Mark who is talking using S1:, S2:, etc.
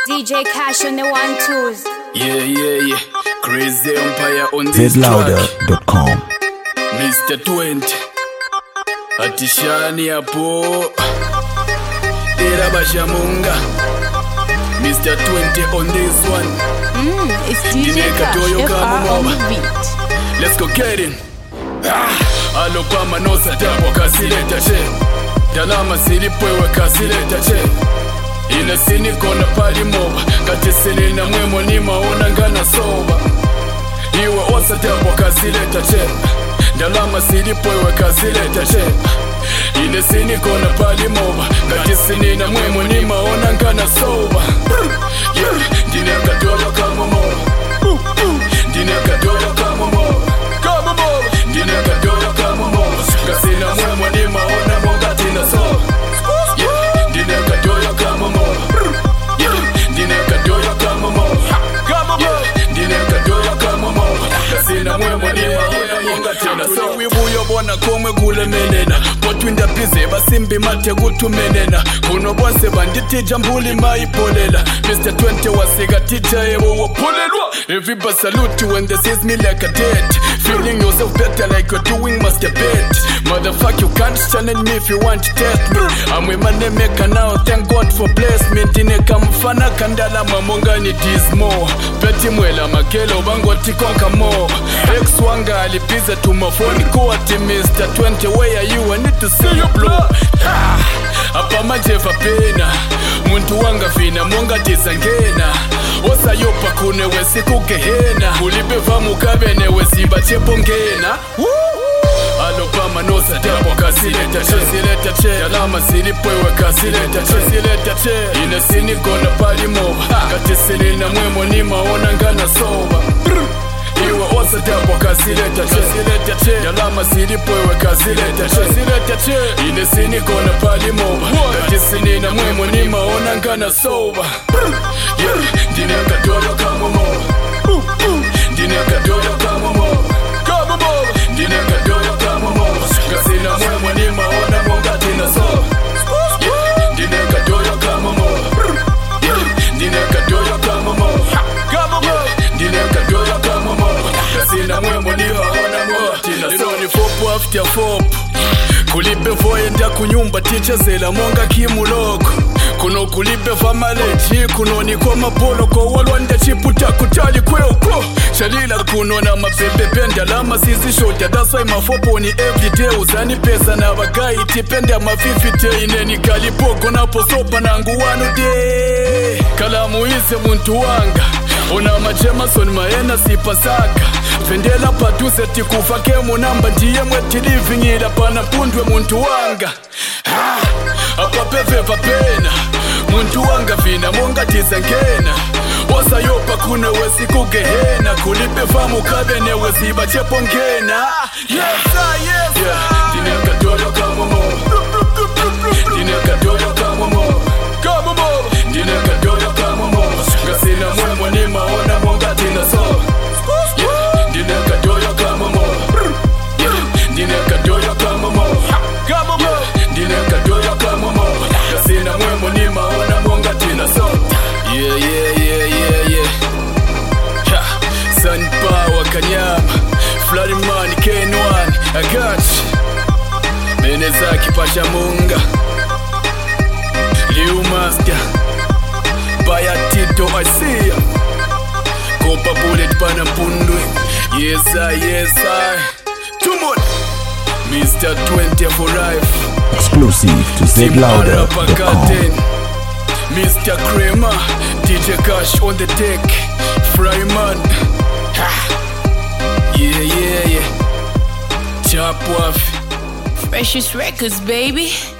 S1: DJ Cash on the 1-2s.
S2: Yeah. Crazy Empire on this
S3: zlouder.com.
S2: Mr. 20 Atishani hapo Dera Bashamunga Mr. 20 on this one.
S1: It's DJ Cash FR on the beat.
S2: Let's go get in. Alopama nosa tapo kasileta che Dalama silipwewe kasileta che Ina sini kona pali moba Kati sini na mwemo ni maona ngana soba Iwe osa tapo kasileta che Dalama silipwewe kasileta che Ina sini kona pali moba Kati sini na mwemo ni maona ngana soba Yeah, dine katolo kama moba Dine katolo kama moba Dine katolo kama moba Kasina mwemo ni maona monga tina soba Yeah, dine katolo kama moba Yeah, dine katolo kama moba Yeah, dine katolo kama moba Kasina mwemo ni maona monga tina soba Wibuyo bona komwe kule menena Potwinda bize basimbi mate kutumenena Kuno bonse banditi jambuli maipolela Mr. 20 wasiga tija ewo wapolelwa Everybody salute you when they sees me like a dead Feeling yourself better like you're doing masturbate Motherfucker, you can't challenge me if you want to test me I'm with my name maker now, thank God for blessment Ineka mfana kandala mamonga ni dismo Peti mwela makelo bango tikonka mo Ex wanga alipiza to my phone Ko ati Mr. 20, where are you? I need to see you blow Apa majeva pena Muntu wanga fina monga tizangena Osa yopa kune wesi kukehena Ulibeva mukabene wesi bachepo ngena Alopama nosa dabo kasileta che Dalama silipwewe kasileta che Ine sini kona pali moba Kati sini na mwemo ni maona ngana soba Iwe osa dabo kasileta che Dalama silipwewe kasileta che Ine sini kona pali moba Kati sini na mwemo ni maona ngana soba Yeah, dine katolo kama moba Dine katolo kama moba Dine katolo kama moba Kasina mwemo ni maona monga tina soba Yeah, dine katolo kama moba Yeah, dine katolo kama moba Yeah, dine katolo kama moba Kasina mwemo ni maona monga tina soba Ni fopu after fopu Kulibe voyenda kunyumba ticha zela monga kimuloko Kuno kulibe famaleji kuno niko mapolo ko walwanda chiputa kutali kweko Shalila kuno na mabebe penda lama sisi shota That's why mafopo ni everyday uzani pesa na bagai tipenda mafifite ineni kalipoko na posopa na nguwanu de Kalamu ise muntu wanga Ona majema son maena sipasaka Vendela patuse tikufa kemu namba ndiye mweti living ila pana pundwe muntu wanga Apa pepe papena Muntu wanga vina monga tizangena Osa yopa kune wesi kugehena Kulipe famu kabene wesi bachepo ngena Yes Dine katolo kama moba Dine katolo kama moba Dine katolo kama moba Kasina mwemo ni maona monga tina soba Yeah, dine katolo kama moba Yeah, dine katolo kama moba Yeah, dine katolo kama moba Kasina mwemo ni maona monga tina soba Yeah Ha, Sun Power Kanyama Flariman K1 I got you Menezaki Pashamunga Liu Master Baya Tito I see ya Kopa Bullet Panampundwe Yes I Tumon Mr. 20 for life
S3: Exclusive to zlouder.com.
S2: Mr. Kramer DJ Cash on the deck Fryman Yeah Chop off
S1: Precious Records, baby.